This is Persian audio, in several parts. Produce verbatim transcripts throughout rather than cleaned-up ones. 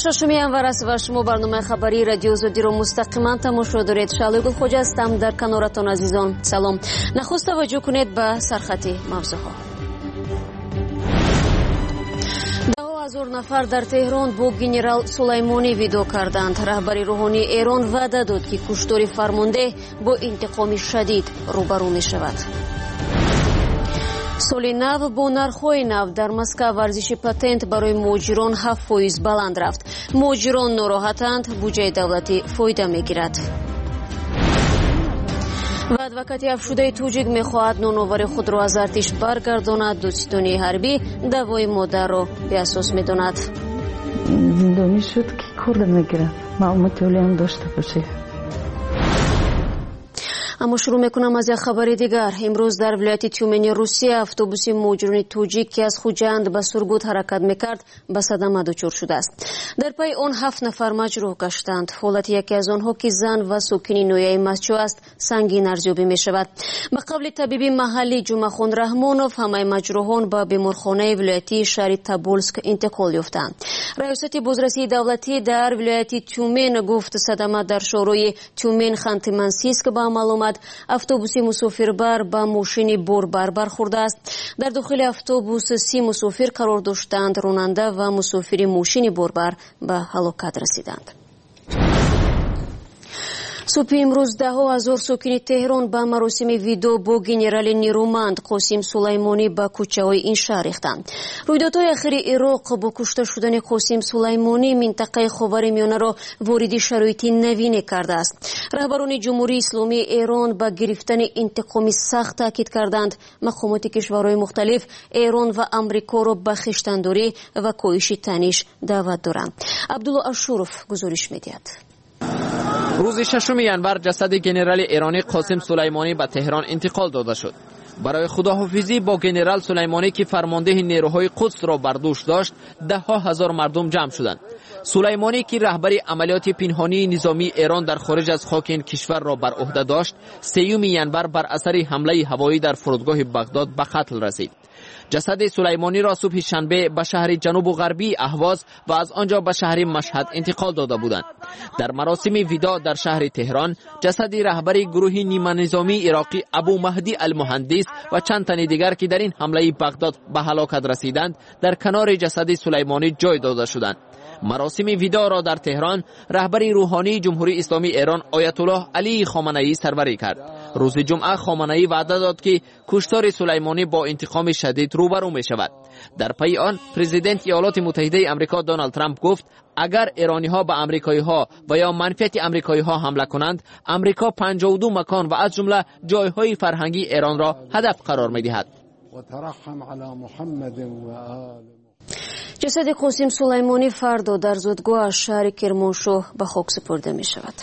ششمی انور است و شما برنامه خبری رادیو آزادی رو مستقیما تماشا دارید. شالوی گلخوجه هستم در کنارتان عزیزان. سلام. نخست توجه کنید به سرخط موضوعها. ده هزار نفر در تهران با گنرال سلیمانی ویدیو کردند. رهبری روحانی ایران وعده داد که کشتار فرمانده با انتقام شدید روبرو می شود. соли нав бо нархҳои нав дар Москва варзиши патент барои муҳоҷирон ҳафт фоиз баланд рафт. муҳоҷирон нороҳатанд, буҷаи давлатӣ фоида мегирад. ва адвокати афшудаи тоҷик мехоҳад ноновари худро аз артиш баргардонад. дӯстдони ҳарбӣ давои модарро беасос медонад. зиндонӣ шуд ки кор мегирад, маълумоти олиам дошта бошед. اما شروع میکنم از یک خبر دیگر. امروز در ولایت تیومن روسیه اتوبوس مهاجران توجیک که از خوجند به سرگوت حرکت میکرد به صدمه دچار شده است. در پی آن هفت نفر مجروح گشتند. حالت یکی از آنها که زن و ساکن نویای مسجد است سنگین ارزیابی می شود. به قبل طبیبی محلی جمعخان رحمانوف همه مجروحان به بیمارخانه ولایتی شهر تبولسک انتقال یافتند. رئیست بازرسی دولتی در ولایت تیومن گفت صدمه در شورای تیومن خانت-منسیسک به عمل آمد. автобуси мусофирбар ба мошини борбар бархӯрда аст. дар дохили автобус си мусофир қарор доштанд. ронанда ва мусофири мошини борбар ба ҳалокат расиданд. субҳи имрӯз даҳо ҳазор сокини теҳрон ба маросими видо бо генерали нерӯманд қосим сулаймонӣ ба кӯчаҳои ин шаҳр рехтанд. рӯйдодҳои ахири ироқ бо кушта шудани қосим сулаймонӣ минтақаи ховари миёнаро вориди шароити навине кардааст. раҳбарони ҷумҳурии исломии эрон ба гирифтани интиқоми сахт таъкид карданд. мақомоти кишварҳои мухталиф эрон ва амрикоро ба хештандорӣ ва коҳиши таниш даъват доранд. абдулло ашуров гузориш медиҳад. روز ششم январ جسد گنرال ایرانی قاسم سلیمانی به تهران انتقال داده شد. برای خداحافظی با گنرال سلیمانی که فرمانده نیروهای قدس را بر دوش داشت ده ها هزار مردم جمع شدند. سلیمانی که رهبری عملیات پنهانی نظامی ایران در خارج از خاک این کشور را بر عهده داشت سیوم ینور بر اثر حمله هوایی در فرودگاه بغداد به قتل رسید. جسد سلیمانی را صبح شنبه به شهر جنوب و غربی اهواز و از آنجا به شهر مشهد انتقال داده بودند. در مراسم وداع در شهر تهران جسد رهبری گروه نیمه نظامی عراقی ابو مهدی المهندس و چند تن دیگر که در این حمله بغداد به هلاکت رسیدند در کنار جسد سلیمانی جای داده شدند. مراسم وداع را در تهران رهبری روحانی جمهوری اسلامی ایران آیت الله علی خامنه‌ای سروری کرد. روز جمعه خامنه‌ای وعده داد که کشتار سلیمانی با انتقام شدید روبرو می شود. در پی آن پرزیدنت ایالات متحده آمریکا دونالد ترامپ گفت اگر ایرانی ها به آمریکایی ها و یا منفعت آمریکایی ها حمله کنند آمریکا پنجاه و دو مکان و از جمله جایهای فرهنگی ایران را هدف قرار می دهد. جسد قاسم سلیمانی فردا در زادگاه شهر کرمانشاه به خاک سپرده می شود.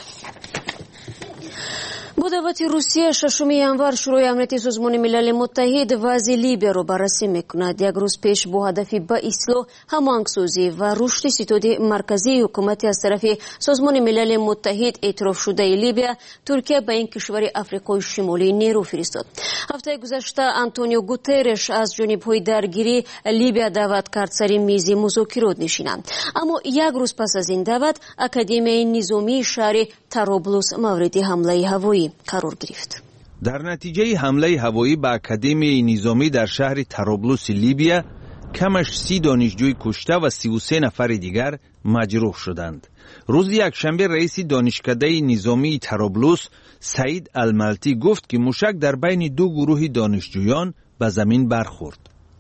با دعوت روسیه ششم январ شورای امنیتی سازمان ملل متحد وضع لیبیا را بررسی میکند. یک روز پیش با هدف به اصلاح هماهنگسازی و رشد ستاد مرکزی حکومتی از طرف سازمان ملل متحد اعتراف شده لیبیا ترکیه به این کشور آفریقای شمالی نیرو فرستاد. هفته گذشته آنتونیو گوترش از جانب‌های درگیری لیبیا دعوت کرد سر میز مذاکرات نشینند. اما یک روز پس از این دعوت اکادمی نظامی شهر طرابلس مورد حمله هوایی قرار گرفت. در نتیجه حمله هوایی به اکادمی نظامی در شهر طرابلس لیبیا کمش سی دانشجوی کشته و سی و سه نفر دیگر مجروح شدند. روز یکشنبه رئیس دانشکده نظامی طرابلس سعید الملتی گفت که موشک در بین دو گروه دانشجویان به زمین برخورد.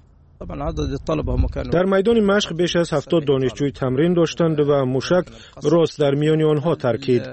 در میدان مشق بیش از هفتاد دانشجوی تمرین داشتند و موشک راست در میان آنها ترکید.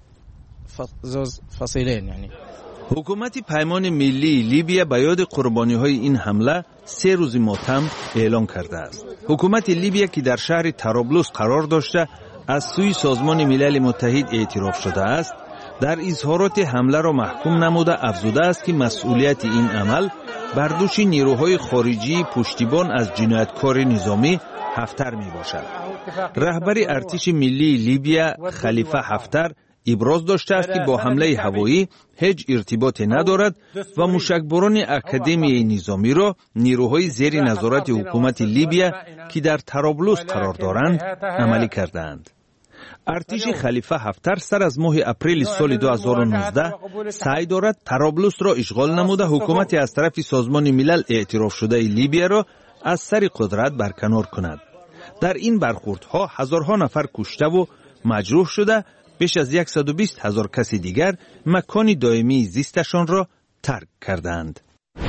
حکومت پیمان ملی لیبیا به یاد قربانی‌های این حمله سه روز ماتم اعلان کرده است. حکومت لیبیا که در شهر طرابلس قرار داشته از سوی سازمان ملل متحد اعتراف شده است در اظهارات حمله را محکوم نموده افزوده است که مسئولیت این عمل بر دوش نیروهای خارجی پشتیبان از جنایتکار نظامی حفتر می باشد. رهبر ارتش ملی لیبیا خلیفه حفتر ابراز داشته است که با حمله هوایی هیچ ارتباطی ندارد و موشکباران اکادمی نظامی را نیروهای زیر نظارت حکومت لیبیا که در طرابلس قرار دارند عملی کردند. ارتش خلیفه حفتر سر از ماه اپریل سال دو هزار و نوزده سعی دارد طرابلس را اشغال نموده حکومت از طرف سازمان ملل اعتراف شده لیبیا را از سر قدرت برکنار کند. در این برخوردها هزارها نفر کشته و مجروح شده، بیش از صد و بیست هزار کس دیگر مکان دائمی زیستشان را ترک کردند.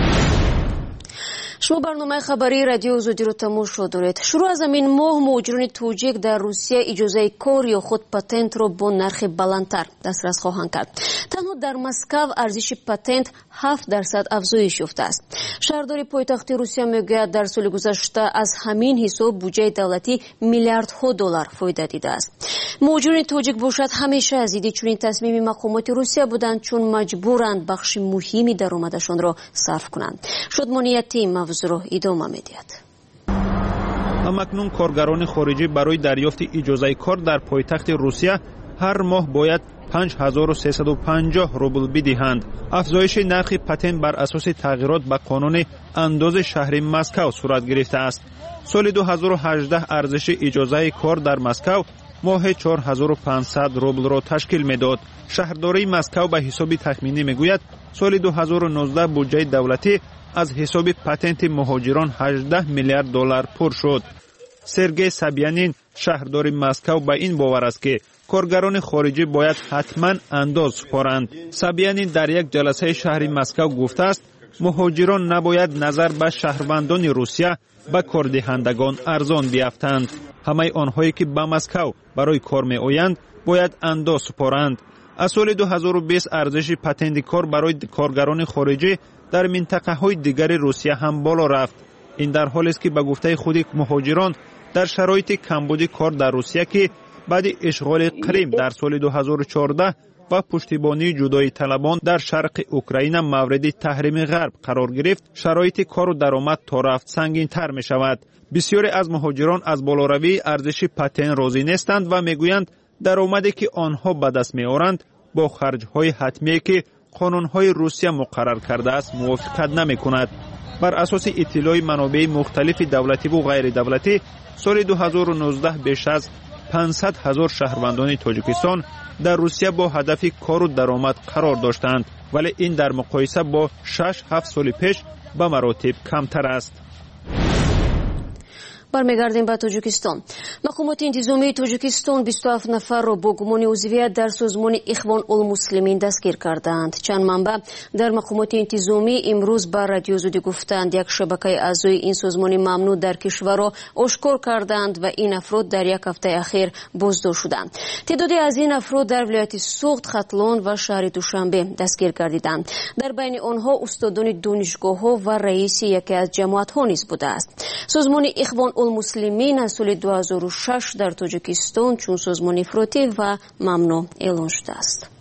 شما برنامه خبری رادیو آزادی رو تماشا دارید. شروع از همین ماه مهاجران توجیک در روسیه اجازه کار یا خود پتنت را با نرخ بلندتر دسترس خواهند کرد. تنها در مسکو ارزش پتنت هفت درصد افزایش یافته است. شهرداری پایتخت روسیه میگوید در سال گذشته از همین حساب بودجه دولتی میلیاردها دلار فایده دیده است. مهاجران توجیک باشد همیشه از ایده چنین تصمیم مقامات روسیه بودند چون مجبورند بخش مهمی درآمدشان را صرف کنند. شادمانیتی موضوع را ادامه می‌دهد. همکنون کارگران خارجی برای دریافت اجازه کار در پایتخت روسیه هر ماه باید پنج هزار و سیصد و پنجاه روبل بدهند. افزایش نرخ پتنت بر اساس تغییرات به قانون انداز شهر مسکو صورت گرفته است. سال دو هزار و هجده ارزش اجازه کار در مسکو ماه چهار هزار و پانصد روبل را تشکیل میداد. شهرداری مسکو به حساب تخمینی میگوید سال دو هزار و نوزده بودجه دولتی از حساب پتنت مهاجران هجده میلیارد دلار پر شد. سرگئی سابیانین شهردار مسکو به این باور است که کارگران خارجی باید حتما انداز سپارند. سابیانین در یک جلسه شهر مسکو گفته است مهاجران نباید نظر به شهروندان روسیه به کاردهندگان ارزان بیافتند. همه آنهایی که به مسکو برای کار می آیند باید انداز سپارند. از سال دو هزار و بیست ارزش پتنت کار برای کارگران خارجی در منطقه های دیگر روسیه هم بالا رفت. این در حالی است که به گفته خود مهاجران در شرایط کمبود کار در روسیه که بعد اشغال کریم در سال دو هزار و چهارده و پشتیبانی جدایی طلبان در شرق اوکراین مورد تحریم غرب قرار گرفت، شرایط کار و درآمد تا رفت سنگین تر می شود. بسیاری از مهاجران از بالاروی ارزش پتنت راضی نیستند و میگویند درآمدی که آنها به دست می آورند با خرج‌های حتمی که قانون‌های روسیه مقرر کرده است موافقت نمی‌کند. بر اساس اطلاع منابع مختلف دولتی و غیر دولتی سال دو هزار و نوزده بیش از پانصد هزار شهروندان تاجیکستان در روسیه با هدف کار و درآمد قرار داشتند، ولی این در مقایسه با شش هفت سال پیش به مراتب کمتر است. برمیگردیم به تاجیکستان. مقامات انتظامی تاجیکستان بیست و هفت نفر را با گمان عضویت در سازمان اخوان المسلمین دستگیر کردند. چند منبع در مقامات انتظامی امروز بر رادیو آزادی گفتند یک شبکه اعضای این سازمان ممنوع در کشور را آشکار کردند و این افراد در یک هفته اخیر بازداشت شدند. تعدادی از این افراد در ولایت سوخت، ختلان و شهر دوشنبه دستگیر گردیدند. در بین آنها استادان دانشگاه‌ها و رئیس یکی از جماعت‌ها نیز بوده است. سازمان اخوان المسلمین از سال دو هزار و شش در تاجیکستان چون سازمان افراطی و ممنوع اعلان شده است.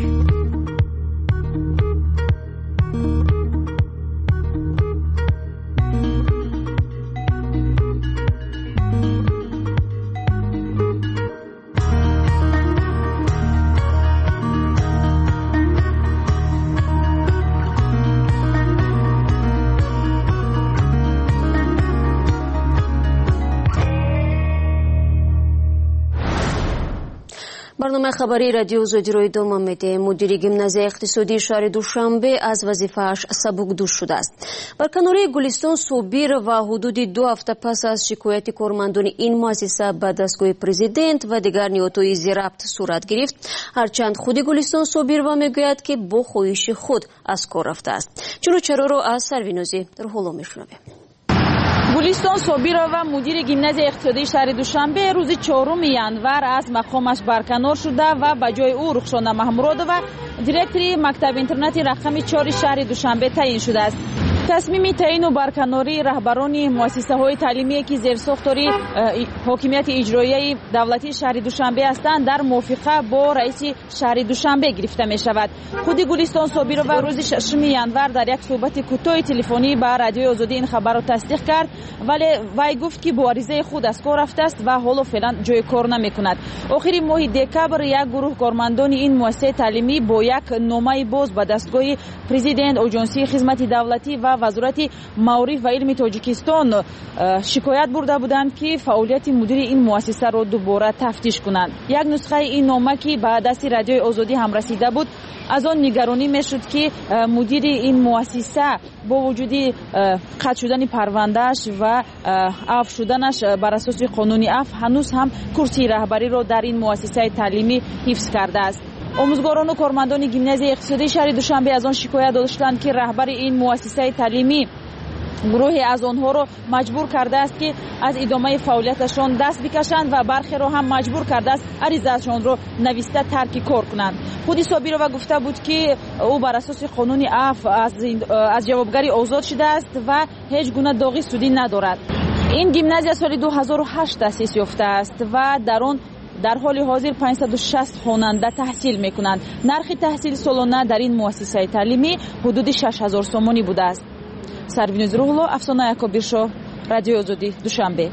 برنامه خبری رادیو آزادی رو ادامه میده. مدیر گیمنازیای اقتصادی شهر دوشنبه از وظیفه‌اش سبکدوش شده است. برکناری گلستان صابر و حدود دو هفته پس از شکایت کارمندان این مؤسسه به دستگاه پرزیدنت و دیگر نیروهای ضبط صورت گرفت، هرچند خود گلستان صابر و میگوید که با خواهش خود از کار رفته است. چرا چرا رو از سروینوزی در حالا میشنویم. گلستان صابر و مدیر گیمنازیای اقتصادی شهر دوشنبه روز چهارم ینور از مقامش برکنار شده و به جای او رخشانه محمودرو و دیرکتوری مکتب اینترنتی رقم چهار شهر دوشنبه تعیین شده است. تصمیم تعیین و برکناری رهبران مؤسسه‌های تعلیمی که زیر ساختار حاکمیت اجرایی دولتی شهر دوشنبه هستند در موافقه با رئیس شهر دوشنبه گرفته می شود. خود گلستان صابرова روز ششم ینور در یک صحبت کوتاه تلفنی با رادیوی آزادی این خبر را تصدیق کرد، ولی وی گفت که با عریضه خود از کار رفته است و حالا فعلا جای کار نمی کند. آخر ماه دکبر یک گروه کارمندان این مؤسسه تعلیمی با یک نامه باز به دستگاه پرزیدنت اجنسی خدمت دولتی و وزارت معارف و علم تاجیکستان شکایت برده بودند که فعالیت مدیر این مؤسسه را دوباره تفتیش کنند. یک نسخه این نامه که به دست رادیوی آزادی هم رسیده بود از آن نگرانی میشد که مدیر این مؤسسه با وجود قطع شدن پروندهش و عفو شدنش بر اساس قانون عفو هنوز هم کرسی رهبری را در این مؤسسه تعلیمی حفظ کرده است. آموزگاران و کارمندان گیمنازیوم اقتصادی شهر دوشنبه از آن شکایت داشتند که رهبر این مؤسسه تعلیمی گروهی از آنها را مجبور کرده است که از ادامه فعالیتشان دست بکشند و برخی را هم مجبور کرده است عریضه‌شان را نوشته ترک کار کنند. خود صابرova گفته بود که او بر اساس قانون عفو از از جوابگری آزاد شده است و هیچ گونه داغی سودی ندارد. این گیمنازیوم سال دو هزار و هشت تأسیس یافته است و در آن در حال حاضر پانصد و شصت خواننده تحصیل میکنند. نرخ تحصیل سالانه در این مؤسسه تعلیمی حدود شش هزار سومانی بوده است. سروینوز روحلو، افسانه یکابیرشو، رادیو آزادی، دوشنبه.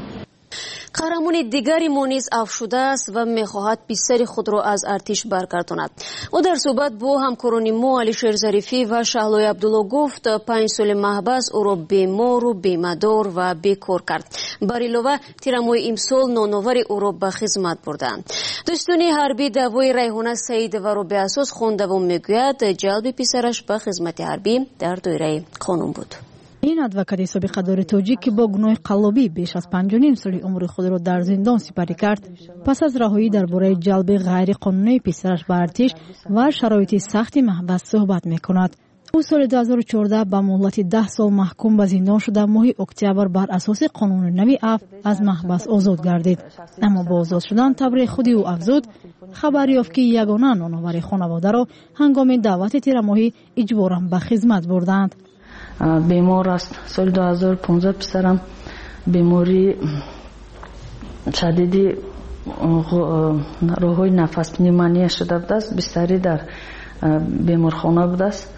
قهرمان دیگری ما نیز عفو شده است و میخواهد پسر خود را از ارتش برگرداند. او در صحبت با همکاران ما علیشیر ظریفی و شهلای عبدالله گفت پنج سال محبس او را بیمار و بیمدار و بیکار کرد. بر علاوه تیرمای امسال نانآور او را به خدمت بردند. دوستان حربی دعوای ریحانه سعیدова را به اساس خوانده و میگوید جلب پسرش به خدمت حربی در دایره قانون بود. این ادوکات سابق دار توجیک که با گناه قلابی بیش از پنج و نیم سال عمر خود را در زندان سپری کرد، پس از رهایی درباره جلب غیر قانونی پسرش به ارتش و شرایط سخت محبس صحبت میکند. او سال دو هزار و چهارده با مهلت ده سال محکوم به زندان شده ماه اکتبر بر اساس قانون نوی عفو از محبس آزاد گردید. اما با آزاد شدن تبرئه خودی او افزود خبر یافت که یگانه نانآور خانواده را هنگام دعوت تیرماهی اجباراً به خدمت بردند. بیمار است. سال دو هزار و پانزده پسرم بیماری شدیدی راههای نفس نیمونیا شده بود است. بستری در بیمارخانه بود است.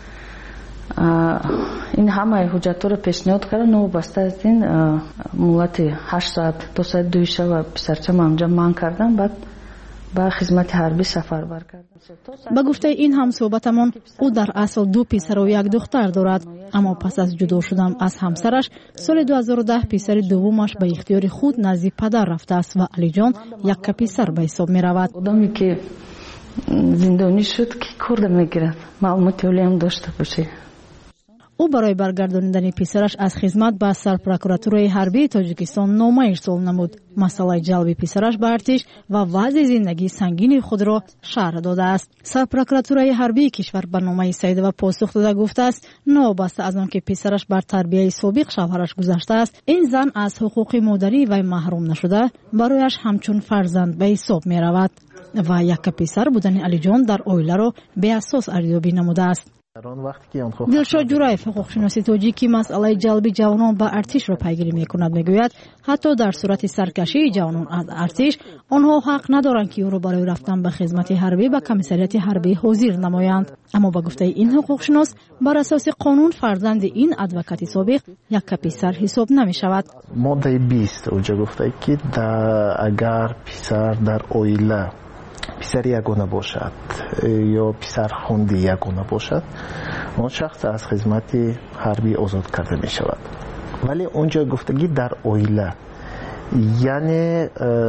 این همه حجت را پیشنهاد کردن و بسته از این مدت هشت ساعت دو ساعت دوی شب پسرچم همجا من کردم. بعد با خدمت حربی سفر بر کردم. با گفته این هم صحبتمان او در اصل دو پسر و یک دختر دارد، اما پس از جدا شدن از همسرش سال دو هزار و ده پسر دومش به اختیار خود نزد پدر رفته است و علی جان یک پسر به حساب می رود. آدمی که زندانی شد که کار میگیرد معلومات عالی هم داشته باشه. او برای برگرداندن پسرش از خدمت به سرپرокуратураи حربی تاجیکستان نامه ارسال نمود. مسئله جلب پسرش به ارتش و وضع زندگی سنگین خود را شرح داده است. سرپرокуратураи حربی کشور به نامه سعیدова پاسخ داده گفته است نوبسته از آنکه پسرش بر تربیت سابق شوهرش گذشته است، این زن از حقوق مادری و محروم نشده برایش همچون فرزند به حساب می رود و یک پسر بودن علی جان در اویله را به اساس ارزیابی نموده است. دلشاد جورایف حقوق شناسی توجیکی مسئله جلب جوانان به ارتش را پیگیری میکند. میگوید حتی در صورت سرکشی جوانان از ارتش آنها حق ندارند که او را برای رفتن به خدمت حربی به کمیساریات حربی حاضر نمایند. اما با گفته این حقوق شناس بر اساس قانون فرزند این ادوکات سابق یک پسر حساب نمی شود. ماده بیست اونجا گفته که اگر پسر در اویله پسر یگانه باشد یا پسر خوندی یگانه باشد، اون شخص از خدمت حربی آزاد کرده می شود. ولی اونجا گفتگی در اویله، یعنی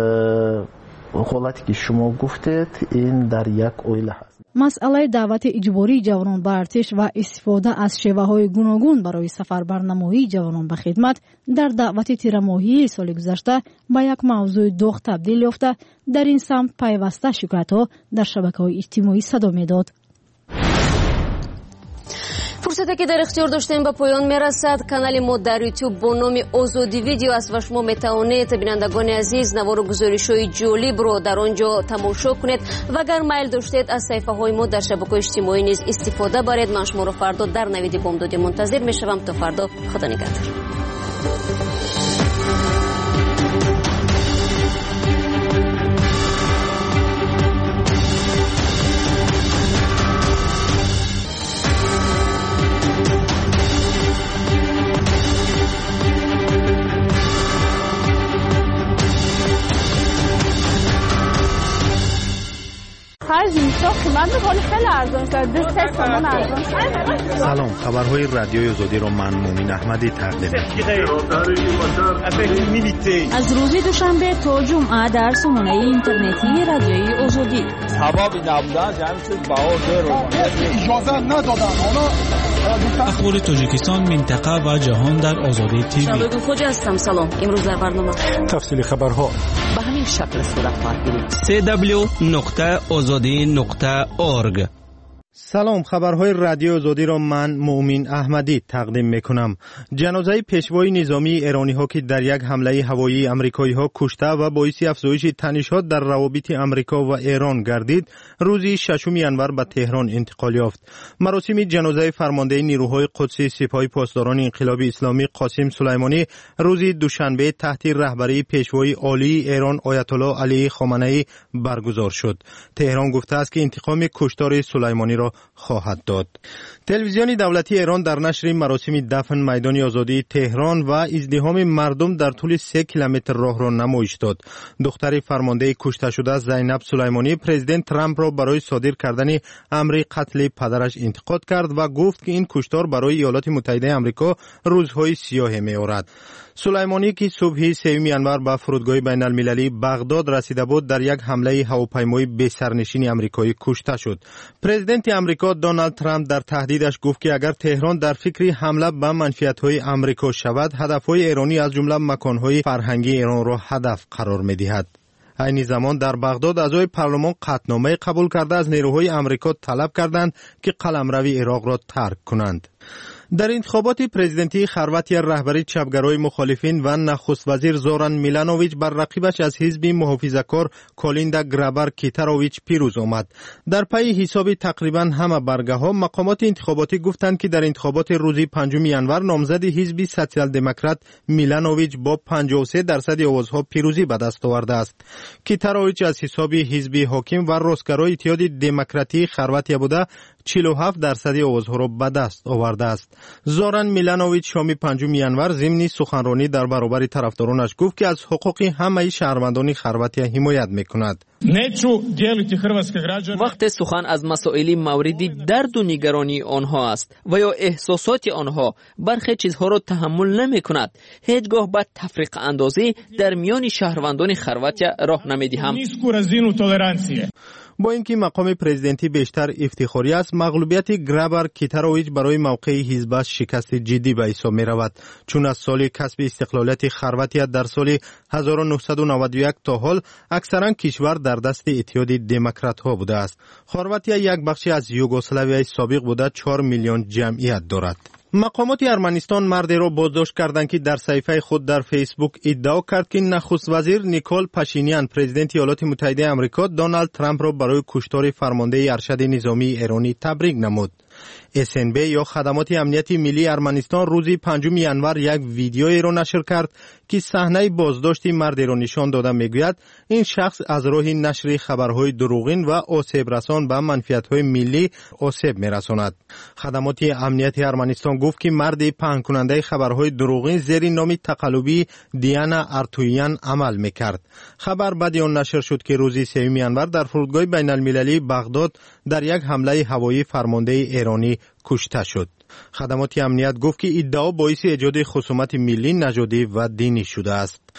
حالتی که شما گفتید این در یک اویله هست. مسئله دعوت اجباری جوانان به ارتش و استفاده از شیوه‌های گوناگون برای سفر برنمایی جوانان به خدمت در دعوت تیرماهی سال گذشته به یک موضوع داغ تبدیل یافته. در این سمت پیوسته شکایت‌ها در شبکه‌های اجتماعی صدا می‌داد. фурсате ки дар ихтиёр доштем ба поён мерасад. Канали мо дар ютуб бо номи озодӣ видео аст ва шумо метавонед бинандагони азиз навору гузоришҳои ҷолибро дар он ҷо тамошо кунед ва агар майл доштед аз саҳифаҳои мо дар шабакаҳои иҷтимоӣ низ истифода баред. ман шуморо фардо дар навиди бомдодӣ мунтазир мешавам. то фардо, худо нигаҳдор. سلام، خبرهای رادیوی آزادی را من مومین احمدی تقدیم می‌کنم. از روز دوشنبه تا جمعه در سامانه اینترنتی رادیوی آزادی. سبب نبودن جمعیت بهادر رو اجازه ندادن. حالا اخبار تاجیکستان، منطقه و جهان در آزادی تیوی. شبکه خوجا هستم. سلام. امروز در برنامه تفصیل خبرها به همین شکل صورت خواهد گرفت. سی دبلیو نقطه آزادی نقطه اورگ. سلام، خبرهای رادیو آزادی را من مومین احمدی تقدیم میکنم. جنازه پیشوای نظامی ایرانی ها که در یک حمله هوایی آمریکایی ها کشته و باعث افزایش تنش‌ها در روابط آمریکا و ایران گردید، روز ششم ژانویه به تهران انتقال یافت. مراسم جنازه فرمانده نیروهای قدسی سپاه پاسداران انقلاب اسلامی قاسم سلیمانی روز دوشنبه تحت رهبری پیشوای عالی ایران آیت الله علی خامنه‌ای برگزار شد. تهران گفته است که انتقام کشتار سلیمانی را خواهد داد. تلویزیون دولتی ایران در نشر مراسم دفن میدان آزادی تهران و ازدحام مردم در طول سه کیلومتر راه را نمایش داد. دختر فرمانده کشته شده زینب سلیمانی پرزیدنت ترامپ را برای صادر کردن امر قتل پدرش انتقاد کرد و گفت که این کشتار برای ایالات متحده آمریکا روزهای سیاه می‌آورد. سلیمانی که صبح سوم ژانویه به فرودگاه بین المللی بغداد رسیده بود در یک حمله هواپیمای بی سرنشین آمریکایی کشته شد. پرزیدنت آمریکا دونالد ترامپ در تهدیدش گفت که اگر تهران در فکر حمله به منفعت‌های آمریکا شود، هدف‌های ایرانی از جمله مکان‌های فرهنگی ایران را هدف قرار می‌دهد. این زمان در بغداد اعضای پارلمان قطعنامه قبول کرده از نیروهای آمریکا طلب کردند که قلمرو عراق را ترک کنند. در انتخابات پرزیدنتی خرواتیا رهبری چپگرای مخالفین و نخست وزیر زوران میلانوویچ بر رقیبش از حزب محافظه‌کار کالیندا گرابر کیتاروویچ پیروز آمد. در پی حساب تقریبا همه برگه‌ها مقامات انتخاباتی گفتند که در انتخابات روز پنجم ژانویه نامزد حزب سوسیال دموکرات میلانوویچ با پنجاه و سه درصد آوازها پیروزی به دست آورده است. کیتاروویچ از حساب حزب حاکم و راستگرای اتحاد دموکراتی خرواتیا بوده چهل و هفت درصد آوازها را به دست آورده است. زوران میلانوویچ شام پنجم ژانویه ضمن سخنرانی در برابر طرفدارانش گفت که از حقوق همه شهروندان خرواتیا حمایت میکند. وقت سخن از مسائل موردی درد و نگرانی آنها است و یا احساسات آنها برخی چیزها را تحمل نمی کند. هیچگاه به تفریق اندازی در میان شهروندان خرواتیا راه نمیدهم. با اینکه مقام پرزیدنتی بیشتر افتخاری است، مغلوبیت گرابر کیتاروویچ برای موقع حزبش شکست جدی به حساب می رود، چون از سال کسب استقلالیت خرواتیا در سال هزار و نهصد و نود و یک تا حال اکثرا کشور در دست اتحاد دموکرات ها بوده است. خرواتیا یک بخشی از یوگسلاویای سابق بوده چهار میلیون جمعیت دارد. مقامات ارمنستان مردی را بازداشت کردند که در صفحه خود در فیسبوک ادعا کرد که نخست وزیر نیکول پاشینیان پرزیدنت ایالات متحده آمریکا دونالد ترامپ را برای کشتار فرمانده ارشد نظامی ایرانی تبریک نمود. اس ان بی یا خدمات امنیت ملی ارمنستان روز پنجم ژانویه یک ویدیویی را نشر کرد که صحنه بازداشت مردی را نشان داده میگوید این شخص از راه نشر خبرهای دروغین و آسیب رسان به منفعت‌های ملی آسیب میرساند. خدمات امنیت ارمنستان گفت که مرد پهن کننده خبرهای دروغین زیر نام تقلبی دیانا ارتویان عمل میکرد. خبر بعد آن نشر شد که روز سوم ژانویه در فرودگاه بین المللی بغداد در یک حمله هوایی فرمانده ایرانی کشته شد. خدمات امنیت گفت که ادعا باعث ایجاد خصومت ملی، نژادی و دینی شده است.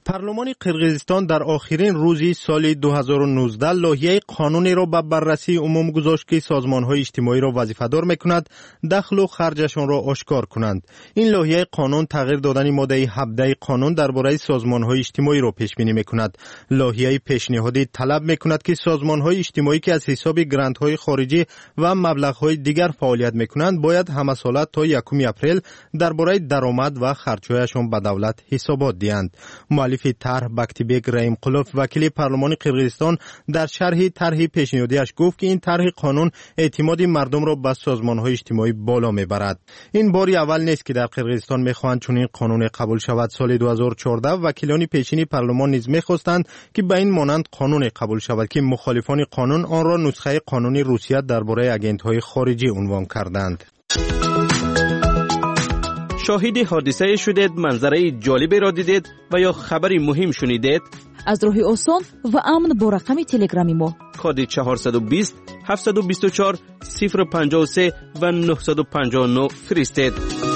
پارلمان قرقیزستان در آخرین روزی سال دو هزار و نوزده لایحه قانونی را به بررسی عموم گذاشت که سازمان‌های اجتماعی را وظیفه‌دار می‌کند دخل و خرجشان را آشکار کنند. این لایحه قانون تغییر دادن ماده هفده قانون درباره سازمان‌های اجتماعی را پیش بینی می‌کند. لایحه پیشنهادی طلب می‌کند که سازمان‌های اجتماعی که از حساب گرانت‌های خارجی و مبلغ‌های دیگر فعالیت می‌کنند باید همه ساله تا یکم اپریل درباره درآمد و خرج‌هایشان به دولت حسابات دهند. مؤلف طرح بکتیبک رحیم قلوف وکیل پارلمان قرقیزستان در شرح طرح پیشنهادیش گفت که این طرح قانون اعتماد مردم را به سازمان‌های اجتماعی بالا میبرد. این باری اول نیست که در قرقیزستان میخواهند چنین قانون قبول شود. سال دو هزار و چهارده وکیلان پیشین پارلمان نیز میخواستند که به این مانند قانون قبول شود که مخالفان قانون آن را نسخه قانونی روسیه درباره آگنت‌های خارجی عنوان کردند. شاهد حادثه شدید، منظره جالبی را دیدید و یا خبری مهم شنیدید؟ از راه آسان و امن با رقم تلگرامی ما کد چهارصد و بیست هفتصد و بیست و چهار صفر پنجاه و سه و نهصد و پنجاه و نه فرستید.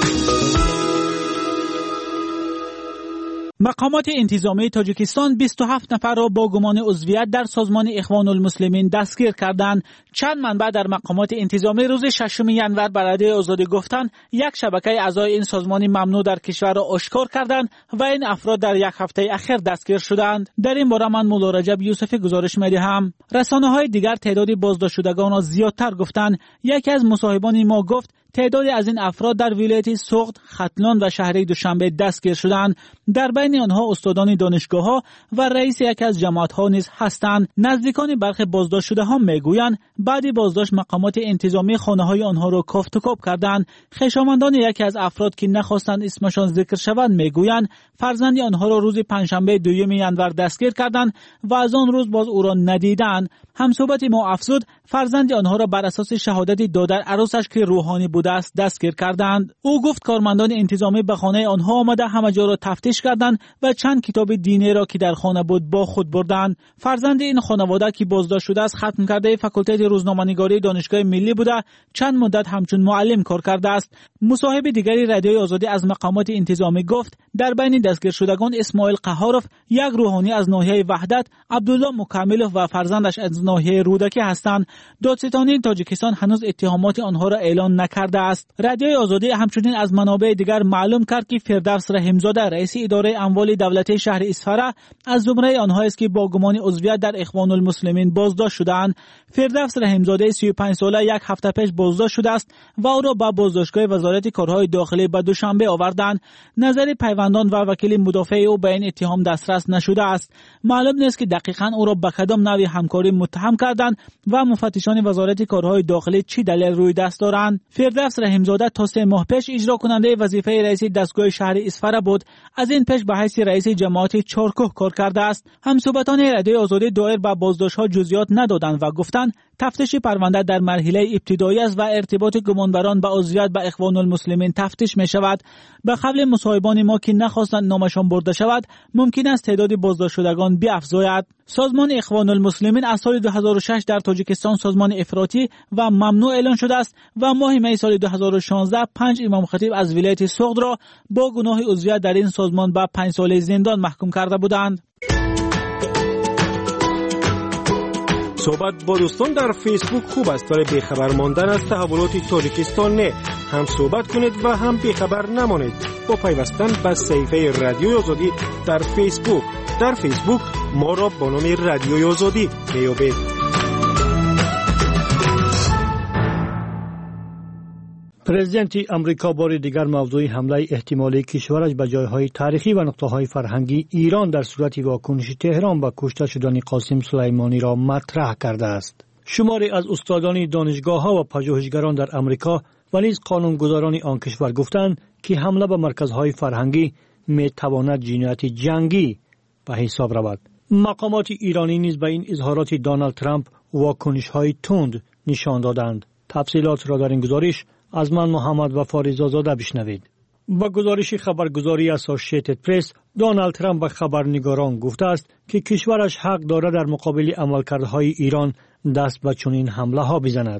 مقامات انتظامی تاجیکستان بیست و هفت نفر را با گمان عضویت در سازمان اخوان المسلمین دستگیر کردند. چند منبع در مقامات انتظامی روز ششم ژانویه بر رادیو آزادی گفتند یک شبکه اعضای این سازمان ممنوع در کشور را آشکار کردند و این افراد در یک هفته اخیر دستگیر شدند. در این باره من مولا رجب یوسفی گزارش می‌دهم. رسانه‌های دیگر تعداد بازداشت شدگان را زیادتر گفتند. یکی از مصاحبان ما گفت تعدادی از این افراد در ولایت سوخت، ختلان و شهر دوشنبه دستگیر شدند. در بین آنها استادان دانشگاه‌ها و رئیس یکی از جماعت‌ها نیز هستند. نزدیکان برخی بازداشت شده‌ها میگویند بعد بازداشت مقامات انتظامی خانه‌های آنها را کافت و کاب کردند. خویشاوندان یکی از افراد که نخواستند اسمشان ذکر شود میگویند فرزند آنها را روز پنجشنبه دوم ژانویه دستگیر کردند و از آن روز باز او را ندیدند. همصحبت ما افزود فرزند آنها را بر اساس شهادت دادر عروسش که روحانی بوده است دستگیر کردند. او گفت کارمندان انتظامی به خانه آنها آمده همه جا را تفتیش کردند و چند کتاب دینی را که در خانه بود با خود بردند. فرزند این خانواده که بازداشت شده است ختم کرده فاکولته روزنامه‌نگاری دانشگاه ملی بوده، چند مدت همچون معلم کار کرده است. مصاحب دیگری رادیوی آزادی از مقامات انتظامی گفت در بین دستگیر شدگان اسماعیل قهاروف یک روحانی از ناحیه وحدت، عبدالله مکملوف و فرزندش از ناحیه رودکی هستند. دادستانی تاجیکستان هنوز اتهامات آنها را اعلان نکرده است. رادیوی آزادی همچنین از منابع دیگر معلوم کرد که فردوس رحیمزاده رئیس اداره اموال دولتی شهر اصفهان از زمره آنها است که با گمان عضویت در اخوان المسلمین بازداشت شدند. فردوس رحیمزاده سی و پنج ساله یک هفته پیش بازداشت شده است و او را به بازداشتگاه وزارت کارهای داخلی به دوشنبه آوردند. نظر پیوندان و وکیل مدافع او به این اتهام دسترس نشده است. معلوم نیست که دقیقاً او را به کدام نوع همکاری متهم کردند و مفتشان وزارت کارهای داخلی چی دلیل روی دست دارند. فردوس رحیمزاده تا سه ماه پیش اجرا کننده وظیفه رئیس دستگاه شهر اصفهان بود. از این پیش به حیث رئیس جماعت چارکوه کار کرده است. همصحبتان رادیوی آزادی دایر به بازداشت‌ها جزئیات ندادند و گفتند تفتیش پرونده در مرحله ابتدایی است و ارتباط گمانبران به عضویت به اخوان المسلمین تفتیش می شود. به قول مصاحبان ما که نخواستند نامشان برده شود ممکن است تعداد بازداشت شدگان بیافزاید. سازمان اخوان المسلمین از سال دو هزار و شش در تاجیکستان سازمان افراطی و ممنوع اعلان شده است و ماه می سال دو هزار و شانزده پنج امام خطیب از ولایت سوخت را با گناه عضویت در این سازمان به پنج ساله زندان محکوم کرده بودند. صحبت با دوستان در فیسبوک خوب است ولی بیخبر ماندن از تحولات تاجیکستان نه. هم صحبت کنید و هم بیخبر نمانید با پیوستن به صفحه رادیوی آزادی در فیسبوک. در فیسبوک ما را با نام رادیوی آزادی میابید. پرزیدنت امریکا بار دیگر موضوع حمله احتمالی کشورش به جایهای تاریخی و نقطه‌های فرهنگی ایران در صورت واکنش تهران به کشته شدن قاسم سلیمانی را مطرح کرده است. شماری از استادان دانشگاه‌ها و پژوهشگران در امریکا و نیز قانونگذاران آن کشور گفتند که حمله به مرکزهای فرهنگی می‌تواند جنایت جنگی به حساب رود. مقامات ایرانی نیز به این اظهارات دونالد ترامپ واکنش‌های تند نشان دادند. تفصیلات را در این گزارش از من محمد وفا رضازاده بشنوید. با گزارش خبرگزاری اسوسییتد پرس، دونالد ترامپ به خبرنگاران گفته است که کشورش حق دارد در مقابل عملکردهای ایران دست به چنین حمله ها بزند.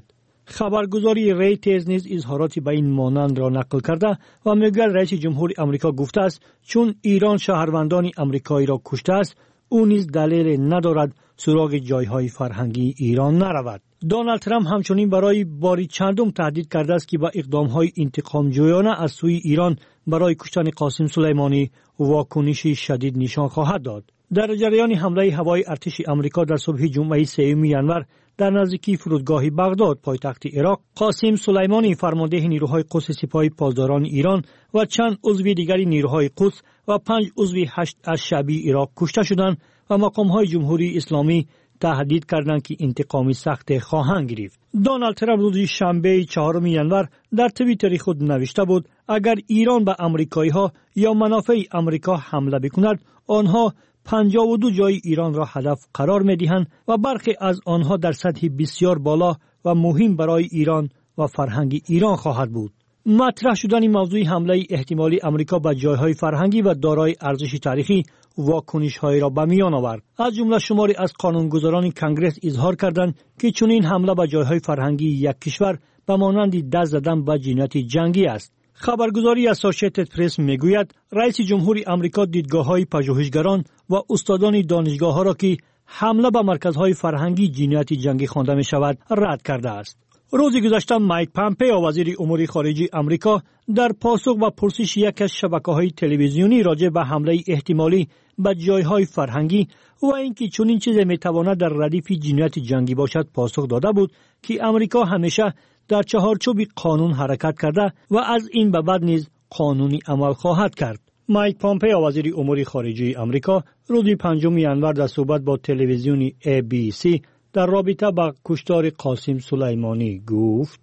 خبرگزاری ریترز نیز اظهاراتی به این مانند را نقل کرده و میگوید رئیس جمهور آمریکا گفته است چون ایران شهروندان آمریکایی را کشته است او نیز دلیل ندارد سراغ جایهای فرهنگی ایران نرود. دونالد ترامپ همچنین برای باری چندم تهدید کرده است که با اقدامهای انتقام جویانه از سوی ایران برای کشتن قاسم سلیمانی واکنشی شدید نشان خواهد داد. در جریان حمله هوایی ارتش آمریکا در صبح جمعه سوم ژانویه در نزدیکی فرودگاه بغداد پایتخت عراق، قاسم سلیمانی فرمانده نیروهای قدس سپاه پاسداران ایران و چند عضو دیگری نیروهای قدس و پنج عضو هشت از شعبی عراق کشته شدند و مقام‌های جمهوری اسلامی تهدید کردند که انتقامی سخت خواهند گرفت. دونالد ترامپ روز شنبه چهارم ژانویه در توییتر خود نوشته بود اگر ایران به آمریکایی‌ها یا منافع آمریکا حمله بکند آنها پنجاه و دو جای ایران را هدف قرار می‌دهند و برخی از آنها در سطح بسیار بالا و مهم برای ایران و فرهنگ ایران خواهد بود. مطرح شدن موضوع حمله احتمالی آمریکا به جایهای فرهنگی و دارای ارزش تاریخی واکنش‌های را به میان آورد. از جمله شماری از قانونگذاران کنگره اظهار کردند که چنین حمله به جایهای فرهنگی یک کشور به مانند دست زدن به جنایت جنگی است. خبرگزاری اسوسییتد پرس میگوید رئیس جمهور آمریکا دیدگاه‌های پژوهشگران و استادان دانشگاه‌ها را که حمله به مرکزهای فرهنگی جنایت جنگی خوانده می‌شود رد کرده است. روز گذشته مایک پامپئو وزیر امور خارجه آمریکا در پاسخ به پرسش یک از شبکه‌های تلویزیونی راجع به حمله احتمالی به جایهای فرهنگی و اینکه چنین چیزی می‌تواند در ردیف جنایت جنگی باشد پاسخ داده بود که آمریکا همیشه در چهارچوب قانون حرکت کرده و از این به بعد نیز قانونی عمل خواهد کرد. مایک پامپئو وزیر امور خارجه آمریکا روز پنجم ژانویه در صحبت با تلویزیون ای بی سی در رابطه با کشتار قاسم سلیمانی گفت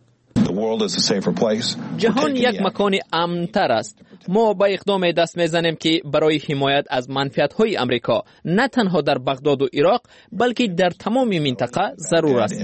جهان یک مکان امن‌تر است. ما با اقدام دست میزنیم که برای حمایت از منفعت‌های آمریکا نه تنها در بغداد و عراق بلکه در تمام منطقه ضرور است.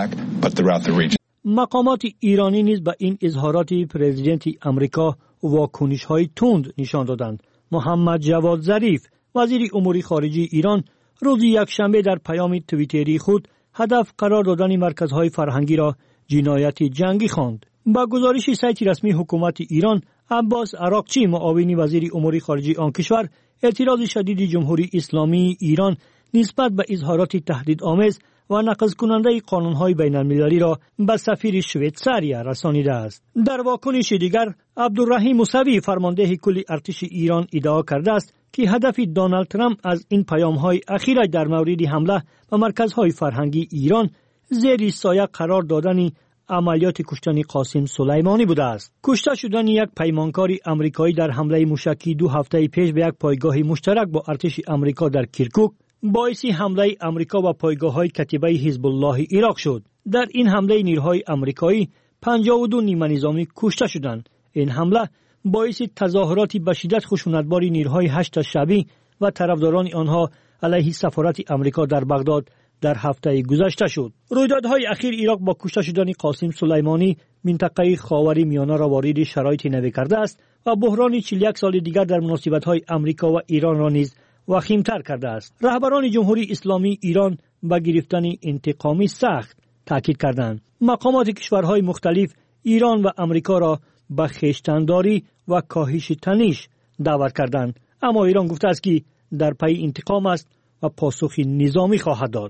مقامات ایرانی نیز به این اظهارات پرزیدنت آمریکا واکنش‌های تند نشان دادند. محمد جواد ظریف وزیر امور خارجه ایران روز یکشنبه در پیام توییتری خود هدف قرار دادن مرکزهای فرهنگی را جنایت جنگی خواند. با گزارش سایت رسمی حکومت ایران، عباس عراقچی معاون وزیر امور خارجه آن کشور اعتراض شدید جمهوری اسلامی ایران نسبت به اظهارات تهدیدآمیز و نقض کننده قانون‌های بین‌المللی را به سفیر شویتزاریا رسانیده است. در واکنش دیگر، عبدالرحیم موسوی فرمانده کل ارتش ایران ادعا کرده است که هدف دونالد ترامپ از این پیام‌های اخیر در مورد حمله به مرکزهای فرهنگی ایران زیر سایه قرار دادن عملیات کشتن قاسم سلیمانی بوده است. کشته شدن یک پیمانکار آمریکایی در حمله موشکی دو هفته پیش به یک پایگاه مشترک با ارتش آمریکا در کرکوک باعث حمله آمریکا و پایگاه‌های کتیبه حزب الله عراق شد. در این حمله نیروهای آمریکایی پنجاه و دو نیمه نظامی کشته شدند. این حمله باعث تظاهرات به شدت خشونتبار نیروهای هشت شعبی و طرفداران آنها علیه سفارت آمریکا در بغداد در هفته گذشته شد. رویدادهای اخیر عراق با کشته شدن قاسم سلیمانی منطقه خاور میانه را وارد شرایط نو کرده است و بحران چهل و یک سال دیگر در مناسبت‌های آمریکا و ایران را نیز وخیم‌تر کرده است. رهبران جمهوری اسلامی ایران با گرفتن انتقامی سخت تاکید کردند. مقامات کشورهای مختلف ایران و آمریکا را به خویشتنداری و کاهش تنش دعوت کردند، اما ایران گفته است که در پی انتقام است و پاسخ نظامی خواهد داد.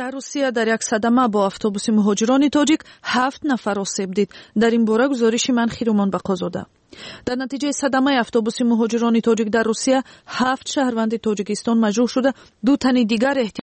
در روسیه در یک صدمه با اتوبوس مهاجران تاجیک هفت نفر آسیب دید. در این باره گزارش منخی رومان بقازاده. در نتیجه صدمه اتوبوس مهاجران تاجیک در روسیه هفت شهروند تاجیکستان مجروح شده، دو تن دیگر